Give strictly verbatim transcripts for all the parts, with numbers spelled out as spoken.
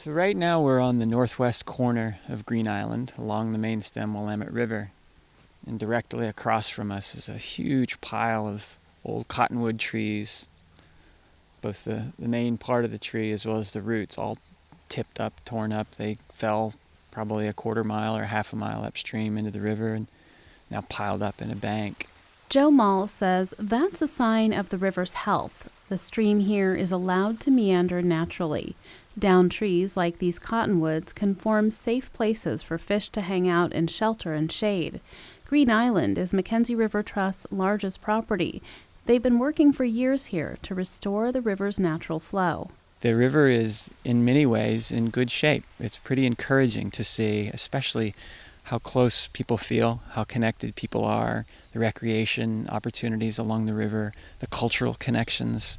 So right now we're on the northwest corner of Green Island along the main stem Willamette River. And directly across from us is a huge pile of old cottonwood trees, both the, the main part of the tree as well as the roots, all tipped up, torn up. They fell probably a quarter mile or half a mile upstream into the river and now piled up in a bank. Joe Mall says that's a sign of the river's health. The stream here is allowed to meander naturally. Down trees like these cottonwoods can form safe places for fish to hang out in shelter and shade. Green Island is Mackenzie River Trust's largest property. They've been working for years here to restore the river's natural flow. The river is, in many ways, in good shape. It's pretty encouraging to see, especially how close people feel, how connected people are, the recreation opportunities along the river, the cultural connections.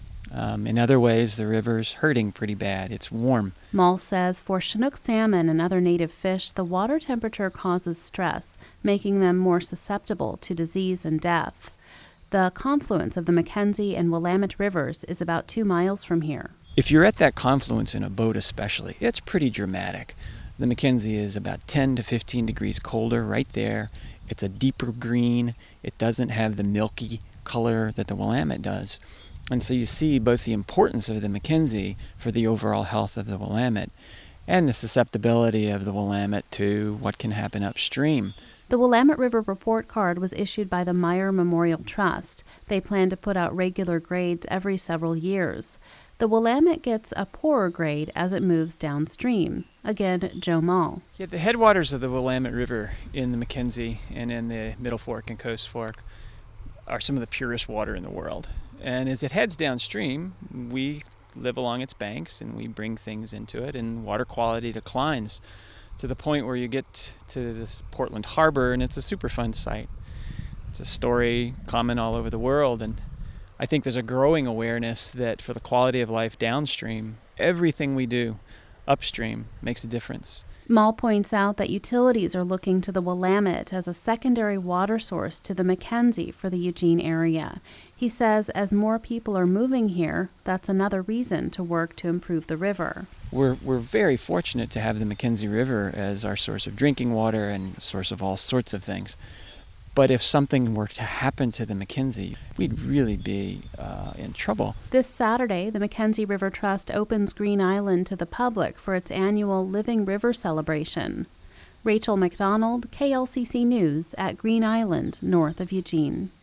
Um, in other ways, the river's hurting pretty bad. It's warm. Mall says for Chinook salmon and other native fish, the water temperature causes stress, making them more susceptible to disease and death. The confluence of the Mackenzie and Willamette rivers is about two miles from here. If you're at that confluence in a boat especially, it's pretty dramatic. The Mackenzie is about ten to fifteen degrees colder right there. It's a deeper green. It doesn't have the milky color that the Willamette does. And so you see both the importance of the Mackenzie for the overall health of the Willamette and the susceptibility of the Willamette to what can happen upstream. The Willamette River report card was issued by the Meyer Memorial Trust. They plan to put out regular grades every several years. The Willamette gets a poorer grade as it moves downstream. Again, Joe Mall. Yeah, the headwaters of the Willamette River in the Mackenzie and in the Middle Fork and Coast Fork are some of the purest water in the world. And as it heads downstream, we live along its banks and we bring things into it, and water quality declines to the point where you get to this Portland Harbor and it's a Superfund site. It's a story common all over the world, and I think there's a growing awareness that for the quality of life downstream, everything we do upstream makes a difference. Mall points out that utilities are looking to the Willamette as a secondary water source to the Mackenzie for the Eugene area. He says as more people are moving here, that's another reason to work to improve the river. We're we're very fortunate to have the Mackenzie River as our source of drinking water and source of all sorts of things. But if something were to happen to the Mackenzie, we'd really be uh, in trouble. This Saturday, the Mackenzie River Trust opens Green Island to the public for its annual Living River celebration. Rachel McDonald, K L C C News at Green Island, north of Eugene.